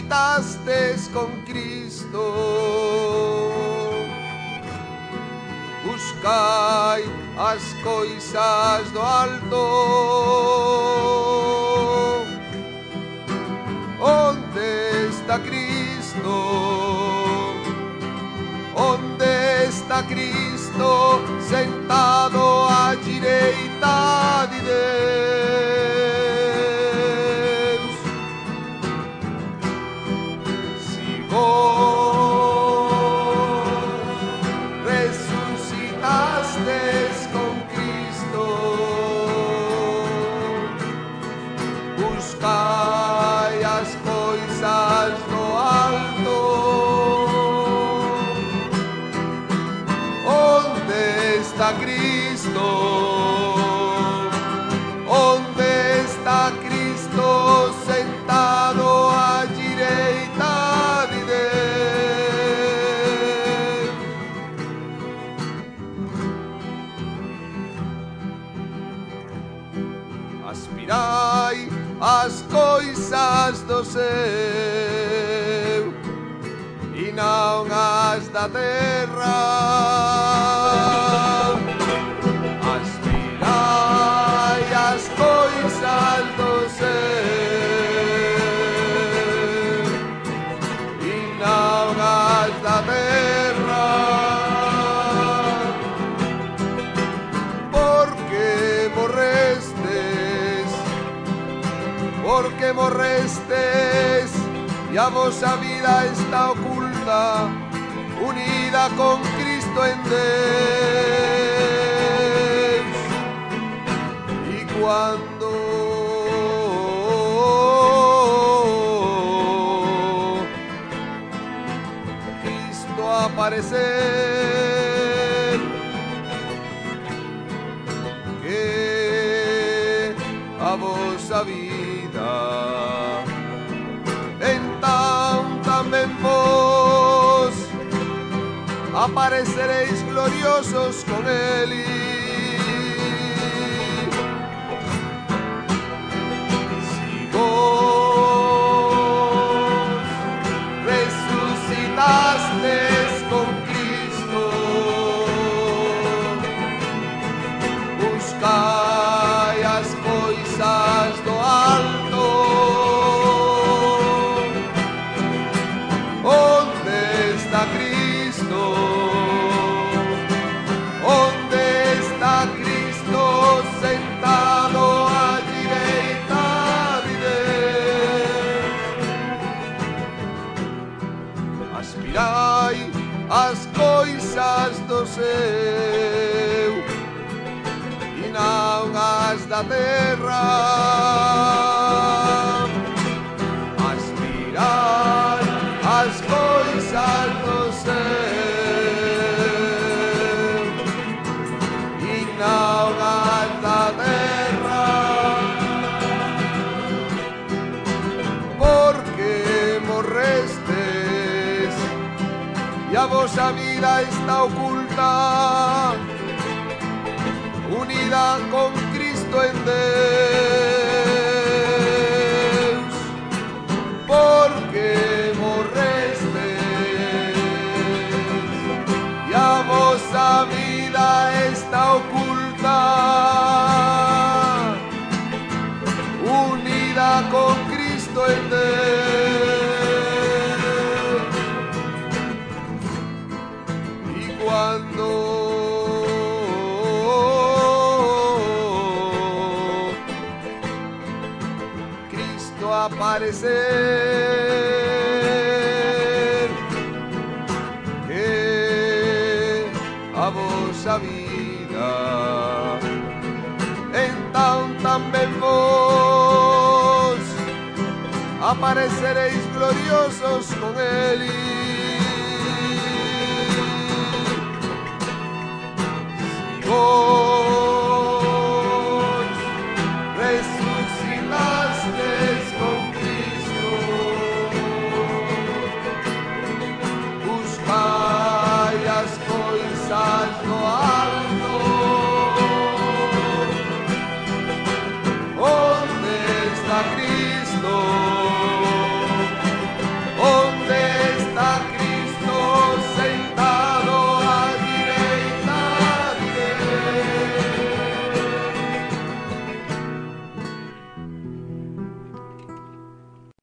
resucitastes con Cristo. Buscai as coisas do alto, onde está Cristo, onde está Cristo, sentado à direita de Deus. Se vós resucitastes com Cristo, buscai as coisas do alto, onde está Cristo, onde está Cristo, sentado à direita de Deus. Aspirai as coisas do céu e não as da terra. Aspirai as coisas do céu e não as da terra, porque morrestes e a vossa vida está oculta, unida con Cristo en Deus. Y cuando Cristo aparecer, que a vossa vida, então também vós apareceréis gloriosos com Ele. Se vós resucitastes com Cristo, buscai as coisas do alto, onde está Cristo, onde está Cristo, sentado à direita de Deus. Aspirai as coisas do céu e não as da terra. Aspirai as coisas do céu e não as da terra, porque morrestes e a vossa vida está oculta, unida con Cristo en Deus, porque morrestes e a vossa vida está oculta, unida con Cristo en Deus. Y cuando aparecer, que a vossa vida, então também vós apareceréis gloriosos com Ele.